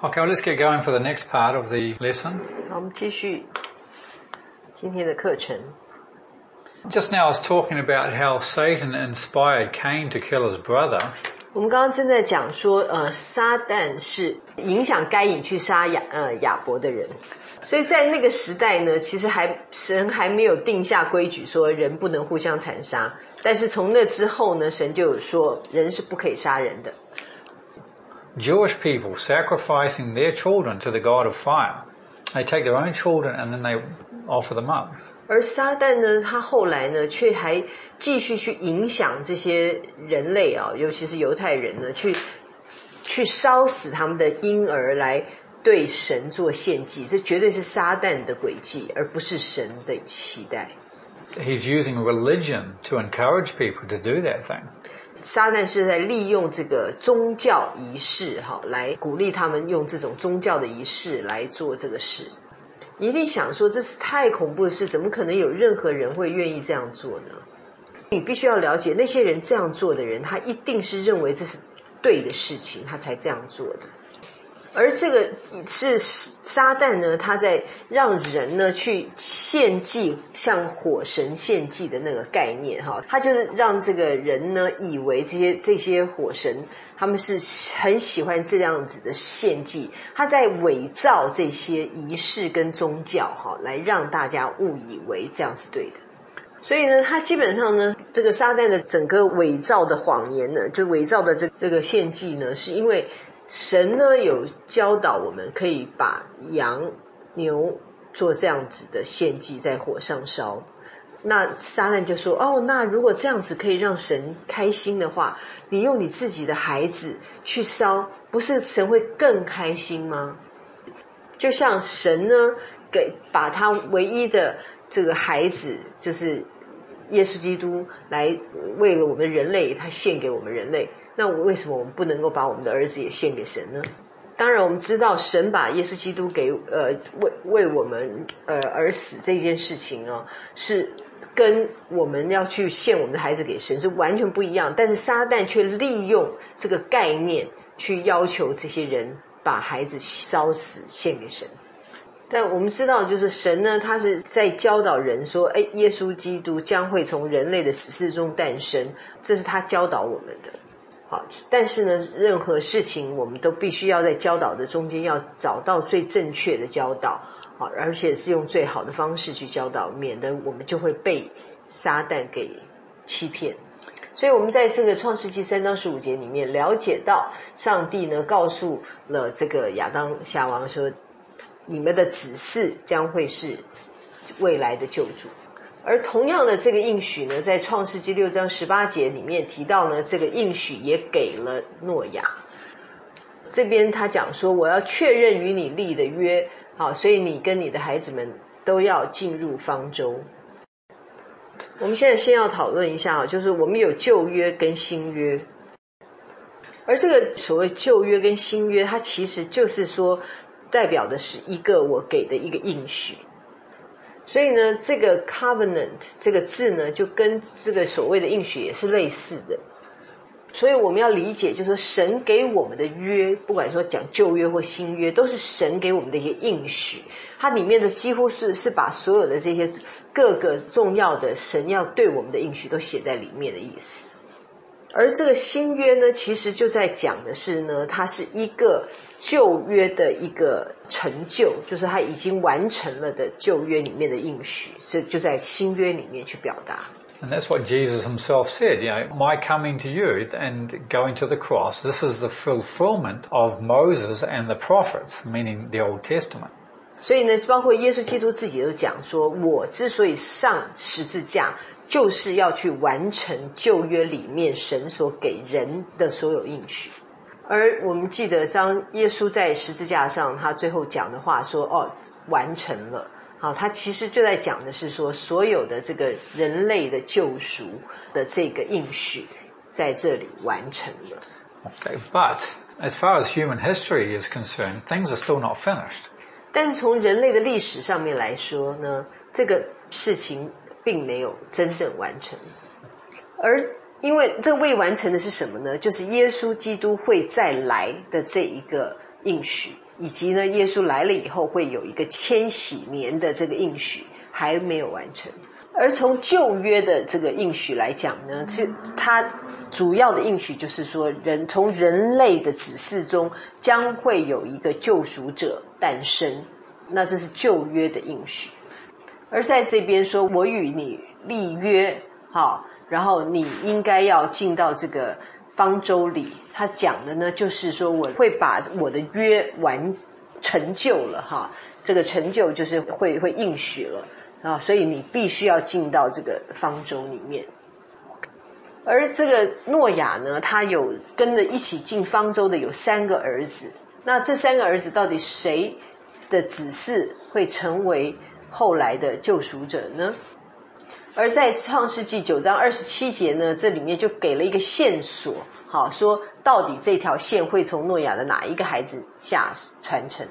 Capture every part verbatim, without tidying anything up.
Okay, well, let's get going for the next part of the lesson. 好，我们继续今天的课程。 Just now I was talking about how Satan inspired Cain to kill his brother. 我们刚刚正在讲说，呃，撒旦是影响该隐去杀亚呃亚伯的人，所以在那个时代呢，其实还神还没有定下规矩说人不能互相残杀，但是从那之后呢，神就有说人是不可以杀人的。 Jewish people sacrificing their children to the god of fire. They take their own children and then they offer them up. 而撒旦呢，他后来呢，却还继续去影响这些人类啊，尤其是犹太人呢，去去烧死他们的婴儿，来对神做献祭。这绝对是撒旦的诡计，而不是神的期待。 He's using religion to encourage people to do that thing. 撒旦是在利用这个宗教仪式哈，来鼓励他们用这种宗教的仪式来做这个事。你一定想说这是太恐怖的事，怎么可能有任何人会愿意这样做呢？你必须要了解，那些人这样做的人，他一定是认为这是对的事情，他才这样做的。而这个是撒旦呢，他在让人呢去献祭，向火神献祭的那个概念哈，他就是让这个人呢以为这些这些火神他们是很喜欢这样子的献祭，他在伪造这些仪式跟宗教哈，来让大家误以为这样是对的。所以呢，他基本上呢，这个撒旦的整个伪造的谎言呢，就伪造的这这个献祭呢，是因为神呢有教导我们可以把羊牛做这样子的献祭在火上烧。那撒旦就说，哦，那如果这样子可以让神开心的话，你用你自己的孩子去烧，不是神会更开心吗？就像神呢给把他唯一的这个孩子，就是耶稣基督，来为了我们人类，他献给我们人类，那为什么我们不能够把我们的儿子也献给神呢？当然我们知道神把耶稣基督给呃为为我们呃而死这件事情呢，是跟我们要去献我们的孩子给神是完全不一样，但是撒旦却利用这个概念去要求这些人把孩子烧死献给神。但我们知道就是神呢，他是在教导人说，诶，耶稣基督将会从人类的死世中诞生，这是他教导我们的。好，但是呢，任何事情我们都必须要在教导的中间要找到最正确的教导，好，而且是用最好的方式去教导，免得我们就会被撒旦给欺骗。所以我们在这个创世纪三到十五节里面了解到，上帝呢告诉了这个亚当夏娃说，你们的子嗣将会是未来的救主。而同样的这个应许呢，在创世纪六章十八节里面提到呢，这个应许也给了诺亚。这边他讲说，我要确认与你立的约，好，所以你跟你的孩子们都要进入方舟。我们现在先要讨论一下，就是我们有旧约跟新约，而这个所谓旧约跟新约，它其实就是说代表的是一个我给的一个应许。所以呢，这个 covenant 这个字呢，就跟这个所谓的应许也是类似的。所以我们要理解，就是说神给我们的约，不管说讲旧约或新约，都是神给我们的一些应许，它里面的几乎是是把所有的这些各个重要的神要对我们的应许都写在里面的意思。而这个新约呢，其实就在讲的是呢，它是一个旧约的一个成就，就是它已经完成了的旧约里面的应许，是就在新约里面去表达。 And that's what Jesus himself said, you know, my coming to you and going to the cross, this is the fulfillment of Moses and the prophets, meaning the Old Testament. 所以呢，包括耶稣基督自己都讲说，我之所以上十字架，就是要去完成旧约里面神所给人的所有应许。而我们记得当耶稣在十字架上他最后讲的话说，哦，完成了。好，他其实就在讲的是说，所有的这个人类的救赎的这个应许在这里完成了。 Okay, but as far as human history is concerned, things are still not finished. 但是从人类的历史上面来说呢，这个事情并没有真正完成。而因为这未完成的是什么呢？就是耶稣基督会再来的这一个应许。 以及呢耶稣来了以后会有一个千禧年的这个应许还没有完成。而从旧约的这个应许来讲呢，是它主要的应许就是说，人从人类的子嗣中将会有一个救赎者诞生，那这是旧约的应许。而在这边说，我与你立约，好，然后你应该要进到这个方舟里。他讲的呢，就是说我会把我的约完成就了，哈，这个成就就是会会应许了。啊，所以你必须要进到这个方舟里面。而这个诺亚呢，他有跟着一起进方舟的有三个儿子，那这三个儿子到底谁的子嗣会成为后来的救赎者呢？而在创世纪九章二十七节呢，这里面就给了一个线索，好，说到底这条线会从诺亚的哪一个孩子下传承。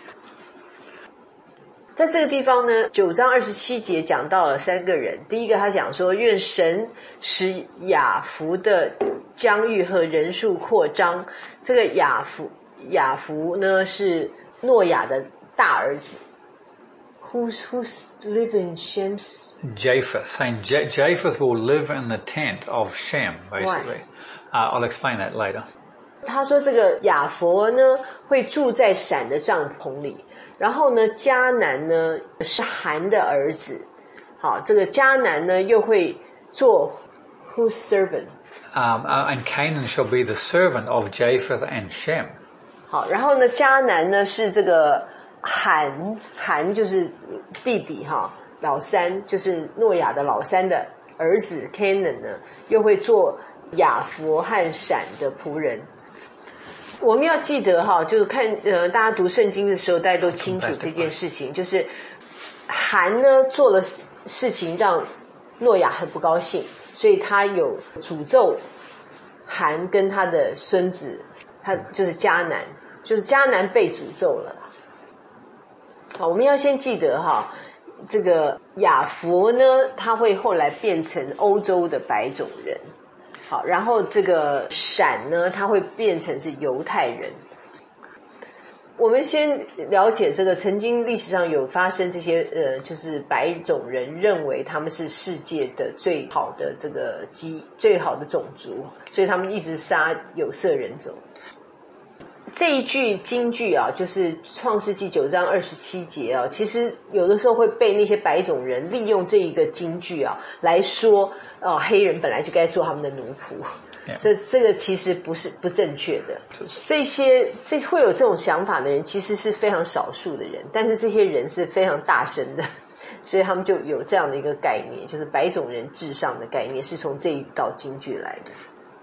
在这个地方呢，九章二十七节讲到了三个人。第一个他讲说，愿神使雅弗的疆域和人数扩张。这个雅弗雅弗呢是诺亚的大儿子。Who's who's live in Shem's? Japheth, saying J- Japheth will live in the tent of Shem, basically. Uh, I'll explain that later. 他说这个雅弗呢会住在闪的帐篷里。然后呢，迦南呢是含的儿子，好，这个迦南呢又会做 whose servant? Um, uh, and Canaan shall be the servant of Japheth and Shem. 好，然后呢，迦南呢是这个含，含就是弟弟哈，老三就是诺亚的老三的儿子 Canaan 呢，又会做雅弗和闪的仆人。我们要记得哈，就是看呃，大家读圣经的时候，大家都清楚这件事情，就是含呢做了事情让诺亚很不高兴，所以他有诅咒含跟他的孙子，他就是迦南，就是迦南被诅咒了。好，我们要先记得哈，这个雅弗呢，他会后来变成欧洲的白种人。好，然后这个闪呢，它会变成是犹太人。我们先了解这个，曾经历史上有发生这些呃，就是白种人认为他们是世界的最好的这个基最好的种族，所以他们一直杀有色人种。这一句金句啊，就是创世纪九章二十七节啊，其实有的时候会被那些白种人利用这一个金句啊来说，哦，黑人本来就该做他们的奴仆， yeah. 这这个其实不是不正确的。这些这会有这种想法的人，其实是非常少数的人，但是这些人是非常大声的，所以他们就有这样的一个概念，就是白种人至上的概念，是从这一道金句来的。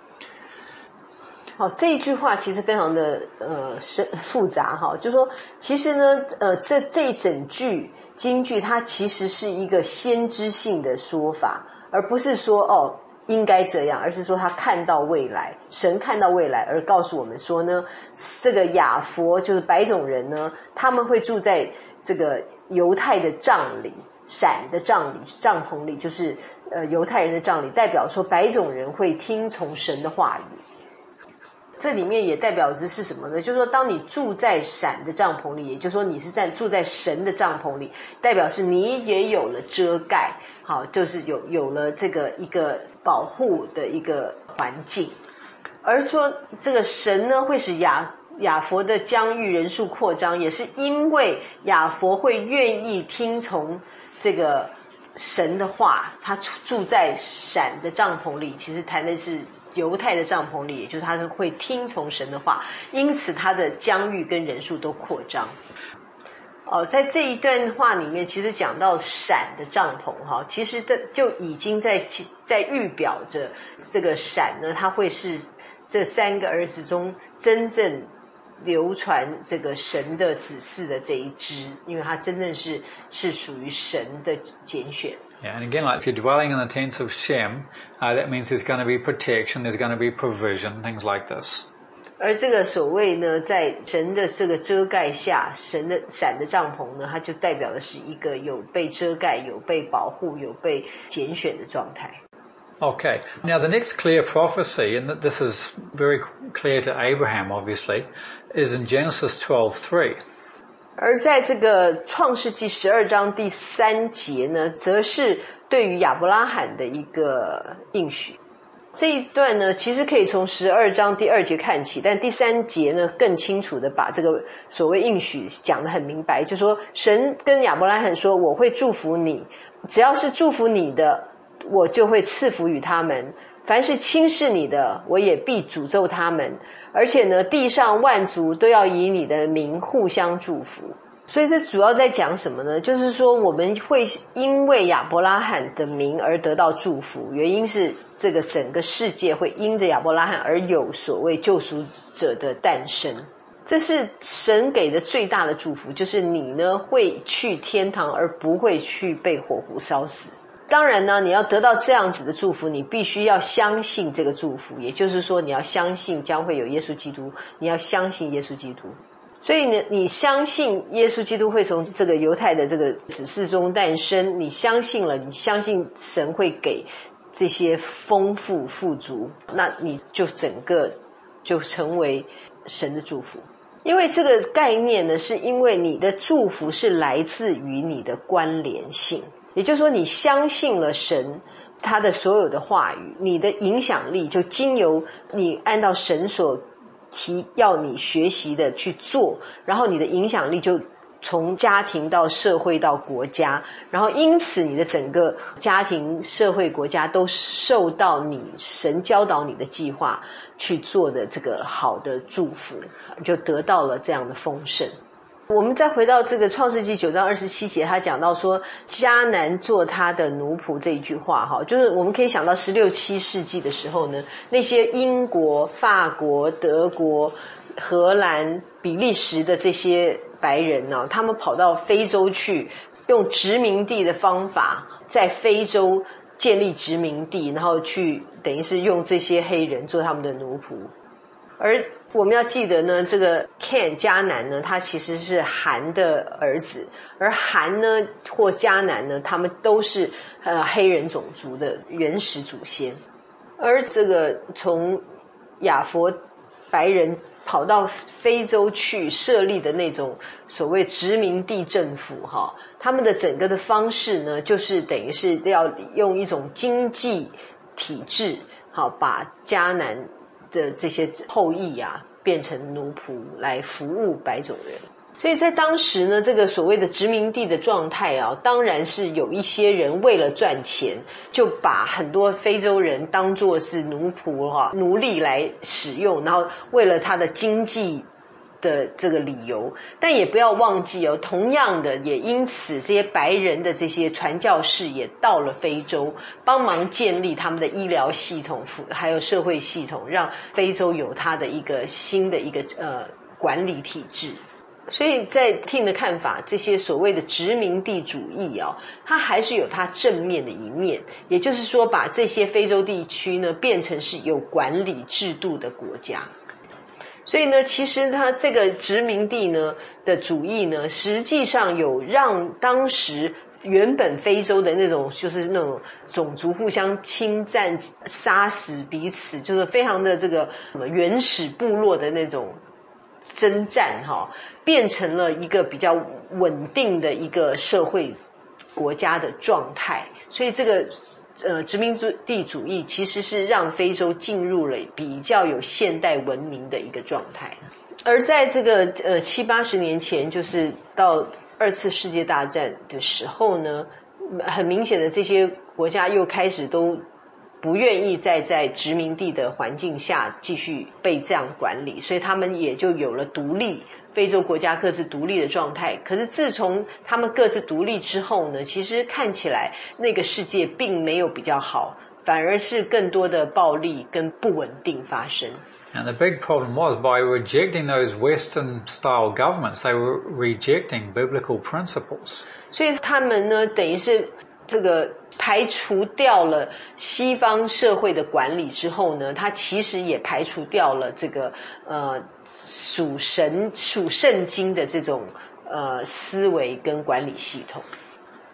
好，这一句话其实非常的呃深复杂哈，就说其实呢，呃，这这一整句金句它其实是一个先知性的说法，而不是说哦应该这样，而是说他看到未来，神看到未来，而告诉我们说呢，这个雅弗就是白种人呢，他们会住在这个犹太的帐里，闪的帐里，帐篷里，就是呃犹太人的帐里，代表说白种人会听从神的话语。这里面也代表着是什么呢？就是说当你住在闪的帐篷里，也就是说你是在住在神的帐篷里，代表是你也有了遮盖，好，就是有有了这个一个保护的一个环境。而说这个神呢会使雅雅弗的疆域人数扩张，也是因为雅弗会愿意听从这个神的话，他住在闪的帐篷里，其实谈的是犹太的帐篷里，也就是他会听从神的话，因此他的疆域跟人数都扩张。哦，在这一段话里面，其实讲到闪的帐篷哈，其实的就已经在在预表着这个闪呢，它会是这三个儿子中真正流传这个神的子嗣的这一支，因为它真正是是属于神的拣选。 Yeah, and again, like if you're dwelling in the tents of Shem, uh, that means there's going to be protection, there's going to be provision, things like this. 而这个所谓呢，在神的这个遮盖下，神的闪的帐篷呢，它就代表的是一个有被遮盖、有被保护、有被拣选的状态。 Okay. Now the next clear prophecy, and this is very clear to Abraham, obviously, is in Genesis twelve three. 而在这个创世纪十二章第三节呢，则是对于亚伯拉罕的一个应许。这一段呢，其实可以从十二章第二节看起，但第三节呢，更清楚的把这个所谓应许讲得很明白，就说神跟亚伯拉罕说，我会祝福你，只要是祝福你的，我就会赐福于他们，凡是轻视你的，我也必诅咒他们，而且呢，地上万族都要以你的名互相祝福。所以这主要在讲什么呢？就是说我们会因为亚伯拉罕的名而得到祝福，原因是这个整个世界会因着亚伯拉罕而有所谓救赎者的诞生。这是神给的最大的祝福，就是你呢会去天堂而不会去被火湖烧死。当然呢，你要得到这样子的祝福，你必须要相信这个祝福，也就是说你要相信将会有耶稣基督，你要相信耶稣基督。所以呢，你相信耶稣基督会从这个犹太的这个子嗣中诞生，你相信了，你相信神会给这些丰富富足，那你就整个就成为神的祝福。因为这个概念呢，是因为你的祝福是来自于你的关联性，也就是说你相信了神他的所有的话语，你的影响力就经由你按照神所提要你学习的去做，然后你的影响力就从家庭到社会到国家，然后因此你的整个家庭社会国家都受到你神教导你的计划去做的这个好的祝福，就得到了这样的丰盛。我们再回到这个创世纪九章二十七节，他讲到说迦南做他的奴仆这一句话哈，就是我们可以想到十六七世纪的时候呢，那些英国、法国、德国、荷兰、比利时的这些白人呢、啊，他们跑到非洲去，用殖民地的方法在非洲建立殖民地，然后去等于是用这些黑人做他们的奴仆。而我们要记得呢，这个 Can 迦南呢，他其实是含的儿子，而含呢或迦南呢，他们都是呃黑人种族的原始祖先。而这个从亚佛白人跑到非洲去设立的那种所谓殖民地政府哈，他们的整个的方式呢，就是等于是要用一种经济体制，好把迦南的这些后裔啊变成奴仆来服务白种人。所以在当时呢，这个所谓的殖民地的状态啊，当然是有一些人为了赚钱，就把很多非洲人当作是奴仆哈、啊、奴隶来使用，然后为了他的经济的这个理由。但也不要忘记哦，同样的也因此这些白人的这些传教士也到了非洲，帮忙建立他们的医疗系统还有社会系统，让非洲有它的一个新的一个呃管理体制。所以在 Tim 的看法，这些所谓的殖民地主义啊，它还是有它正面的一面，也就是说把这些非洲地区呢变成是有管理制度的国家。所以呢，其实它这个殖民地呢的主义呢，实际上有让当时原本非洲的那种就是那种种族互相侵占、杀死彼此，就是非常的这个什么原始部落的那种征战哈，变成了一个比较稳定的一个社会国家的状态。所以这个呃殖民地主义其实是让非洲进入了比较有现代文明的一个状态。而在这个呃七八十年前，就是到二次世界大战的时候呢，很明显的这些国家又开始都不愿意再在殖民地的环境下继续被这样管理，所以他们也就有了独立，非洲国家各自独立的状态。可是自从他们各自独立之后呢，其实看起来那个世界并没有比较好，反而是更多的暴力跟不稳定发生。 And the big problem was by rejecting those Western-style governments, they were rejecting biblical principles. 所以他们呢，等于是这个排除掉了西方社会的管理之后呢，它其实也排除掉了这个呃属神属圣经的这种呃思维跟管理系统。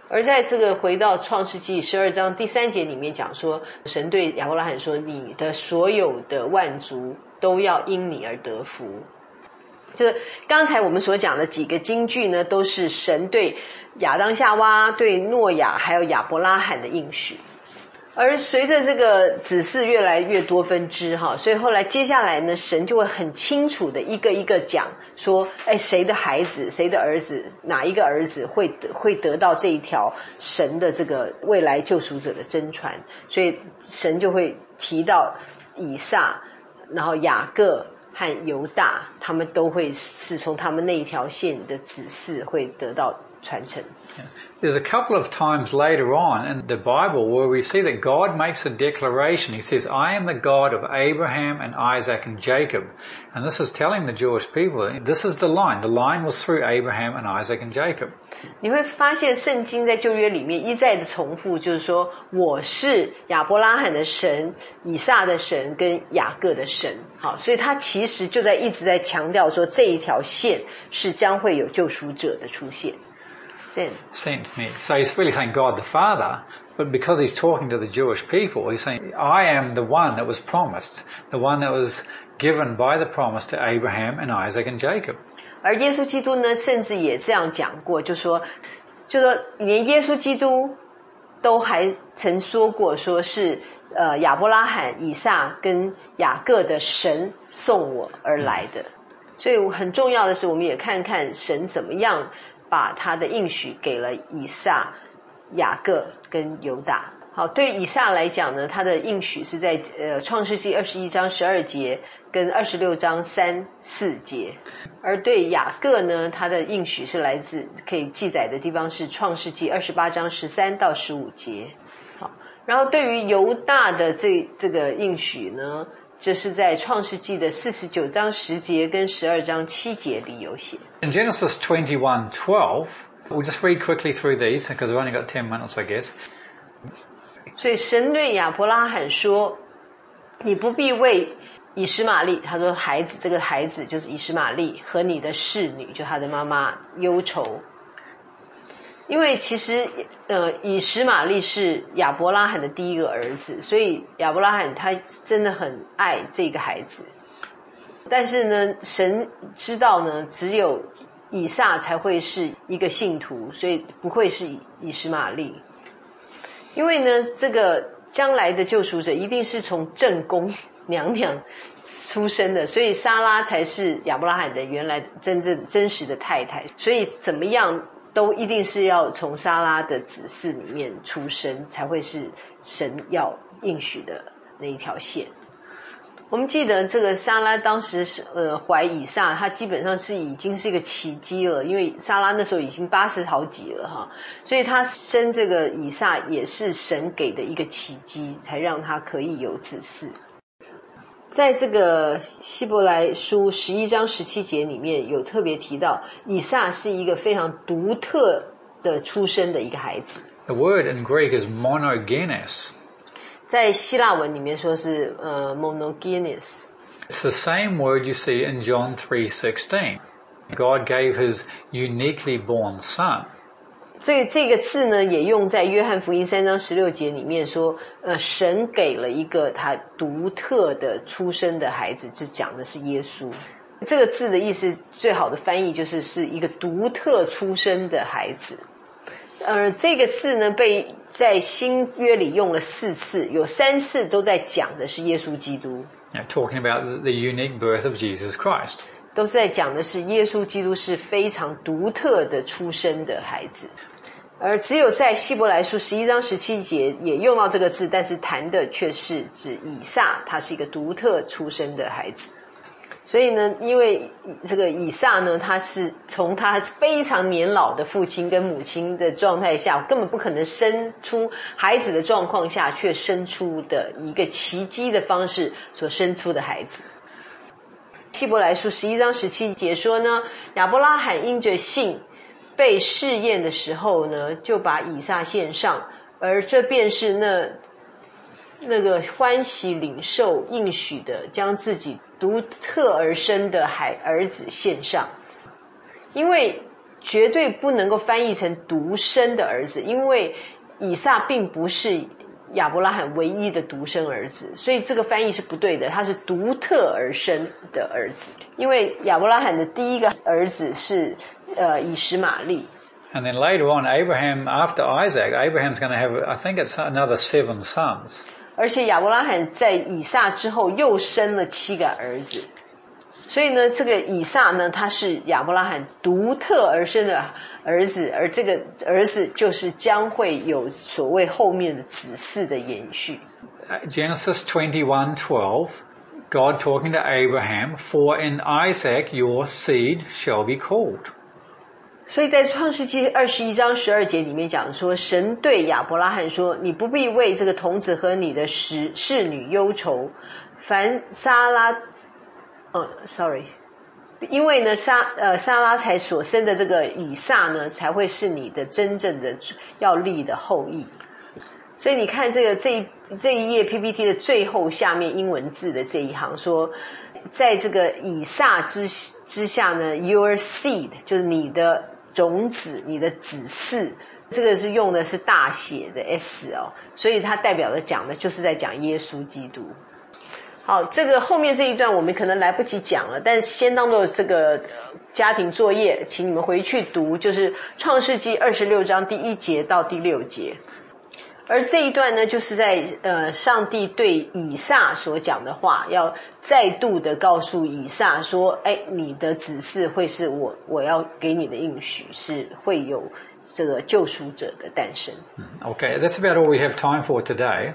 而在这个回到创世纪十二章第三节里面讲说，神对亚伯拉罕说，你的所有的万族都要因你而得福。就是刚才我们所讲的几个金句呢，都是神对亚当夏娃、对诺亚还有亚伯拉罕的应许。而随着这个子嗣越来越多分支哈，所以后来接下来呢，神就会很清楚的一个一个讲说，哎，谁的孩子，谁的儿子，哪一个儿子会得会得到这一条神的这个未来救赎者的真传。所以神就会提到以撒，然后雅各和犹大，他们都会是从他们那一条线的子嗣会得到传承。 There's a couple of times later on in the Bible where we see that God makes a declaration. He says, I am the God of Abraham and Isaac and Jacob. And this is telling the Jewish people, this is the line. The line was through Abraham and Isaac and Jacob. 你会发现圣经在旧约里面一再的重复，就是说我是亚伯拉罕的神、以撒的神跟雅各的神。好，所以他其实就在一直在强调说这一条线是将会有救赎者的出现。Sent. Sent me. So he's really saying God the Father, but because he's talking to the Jewish people, he's saying, I am the one that was promised, the one that was given by the promise to Abraham and Isaac and Jacob. 而耶稣基督呢，甚至也这样讲过，就说，就说连耶稣基督都还曾说过，说是呃亚伯拉罕、以撒跟雅各的神送我而来的。所以很重要的是，我们也看看神怎么样把他的应许给了以撒、雅各跟犹大。好，对以撒来讲呢，他的应许是在呃创世纪二十一章十二节跟二十六章三四节，而对雅各呢，他的应许是来自可以记载的地方是创世纪二十八章十三到十五节。好，然后对于犹大的这这个应许呢，这是在创世纪的四十九章十节跟十二章七节里有写。 In Genesis twenty-one twelve, we'll just read quickly through these because we've only got ten minutes, I guess. 所以神对亚伯拉罕说，你不必为以实玛利，他说孩子，这个孩子就是以实玛利和你的侍女，就他的妈妈忧愁。因为其实呃以实玛利是亚伯拉罕的第一个儿子，所以亚伯拉罕他真的很爱这个孩子。但是呢，神知道呢，只有以撒才会是一个信徒，所以不会是以实玛利。因为呢，这个将来的救赎者一定是从正宫娘娘出生的，所以撒拉才是亚伯拉罕的原来真正真实的太太。所以怎么样都一定是要从撒拉的子嗣里面出生，才会是神要应许的那一条线。我们记得这个撒拉当时是呃怀以撒，他基本上是已经是一个奇迹了，因为撒拉那时候已经八十好几了哈，所以他生这个以撒也是神给的一个奇迹，才让他可以有子嗣。在这个希伯来书十一章十七节里面有特别提到，以撒是一个非常独特的出生的一个孩子。 The word in Greek is monogenes. 在希腊文里面说是呃 monogenes. It's the same word you see in John three sixteen. God gave his uniquely born son. 这这个字呢，也用在约翰福音三章十六节里面说，呃，神给了一个他独特的出生的孩子，这讲的是耶稣。这个字的意思，最好的翻译就是是一个独特出生的孩子。呃，这个字呢，被在新约里用了四次，有三次都在讲的是耶稣基督。 You know, talking about the, the unique birth of Jesus Christ. 都是在讲的是耶稣基督是非常独特的出生的孩子。而只有在希伯来书十一章十七节也用到这个字，但是谈的却是指以撒，他是一个独特出生的孩子。所以呢，因为这个以撒呢，他是从他非常年老的父亲跟母亲的状态下，根本不可能生出孩子的状况下，却生出的一个奇迹的方式所生出的孩子。希伯来书十一章十七节说呢，亚伯拉罕因着信被试验的时候呢，就把以撒献上，而这便是那那个欢喜领受应许的，将自己独特而生的孩儿子献上。因为绝对不能够翻译成独生的儿子，因为以撒并不是亚伯拉罕唯一的独生儿子，所以这个翻译是不对的，他是独特而生的儿子。因为亚伯拉罕的第一个儿子是呃以实玛利。 And then later on, Abraham, after Isaac, Abraham's going to have, I think it's another seven sons. 而且亚伯拉罕在以撒之后又生了七个儿子。所以呢，这个以撒呢，他是亚伯拉罕独特而生的儿子，而这个儿子就是将会有所谓后面的子嗣的延续。 Genesis twenty-one twelve, God talking to Abraham, "For in Isaac your seed shall be called." 所以在创世纪二十一章十二节里面讲说，神对亚伯拉罕说：“你不必为这个童子和你的使侍女忧愁，凡撒拉。”哦 ，sorry， 因为呢，撒呃撒拉才所生的这个以撒呢，才会是你的真正的要立的后裔。所以你看这个这一这一页 P P T 的最后下面英文字的这一行说，在这个以撒之之下呢 ，your seed 就是你的种子，你的子嗣，这个是用的是大写的 S 哦，所以它代表的讲的就是在讲耶稣基督。好，这个后面这一段我们可能来不及讲了，但先当做这个家庭作业，请你们回去读，就是创世纪二十六章第一节到第六节。而这一段呢，就是在呃上帝对以撒所讲的话，要再度的告诉以撒说，哎，你的子嗣会是我我要给你的应许，是会有这个救赎者的诞生。 Okay, that's about all we have time for today.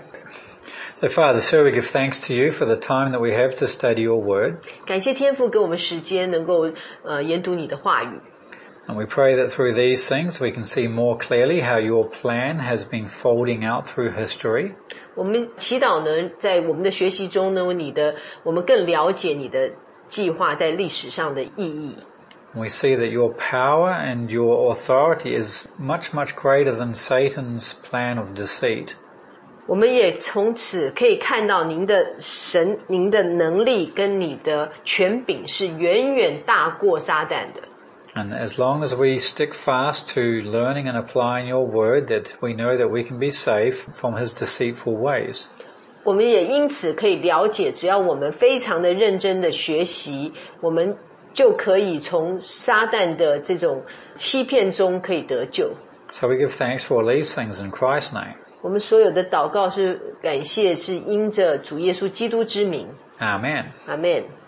So Father, sir, we give thanks to you for the time that we have to study your word. 感谢天父给我们时间能够呃研读你的话语。 And we pray that through these things we can see more clearly how your plan has been folding out through history. 我们祈祷呢，在我们的学习中呢，你的我们更了解你的计划在历史上的意义。 We see that your power and your authority is much, much greater than Satan's plan of deceit. 我们也从此可以看到您的神，您的能力跟你的权柄是远远大过撒旦的。 And as long as we stick fast to learning and applying your word, that we know that we can be safe from his deceitful ways. 我们也因此可以了解，只要我们非常的认真的学习，我们就可以从撒旦的这种欺骗中可以得救。 So we give thanks for all these things in Christ's name. 我们所有的祷告是感谢，是因着主耶稣基督之名。 Amen. Amen.